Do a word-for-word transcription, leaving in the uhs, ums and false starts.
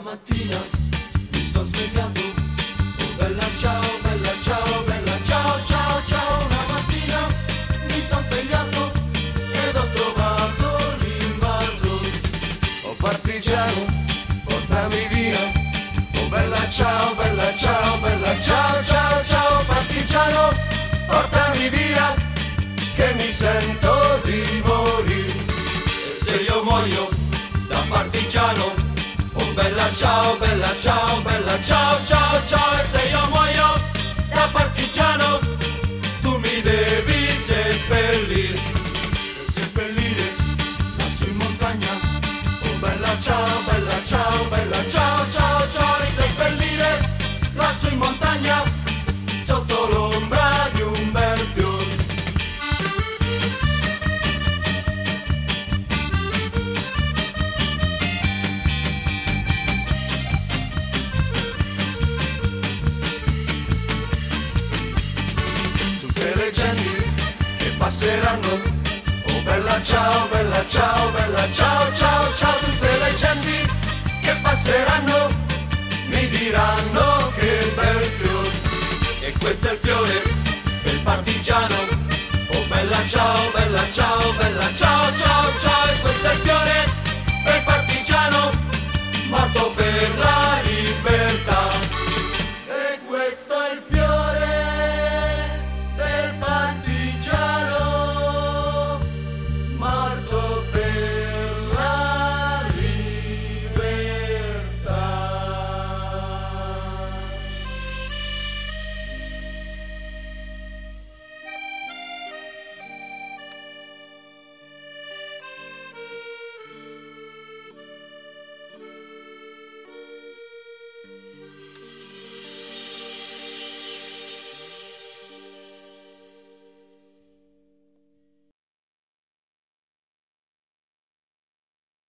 mattina mi sono svegliato, oh bella ciao, bella ciao, bella ciao, ciao, ciao. Una mattina mi sono svegliato ed ho trovato l'invaso. Oh partigiano, portami via, oh bella ciao, bella ciao, bella ciao, ciao, ciao. Partigiano, portami via, che mi sento di morire. E se io muoio da partigiano, oh bella ciao, bella ciao, bella ciao, ciao, ciao. E se io muoio da partigiano, tu mi devi seppellire, seppellire lassù in montagna, oh bella ciao, bella ciao, bella ciao, ciao, ciao. E seppellire lassù in montagna, sotto l'ombra di un bel fiore. Passeranno, oh bella ciao, bella ciao, bella ciao, ciao, ciao. Tutte le genti che passeranno mi diranno che bel fiore. E questo è il fiore del partigiano, oh bella ciao, bella ciao, bella ciao, ciao, ciao. E questo è il fiore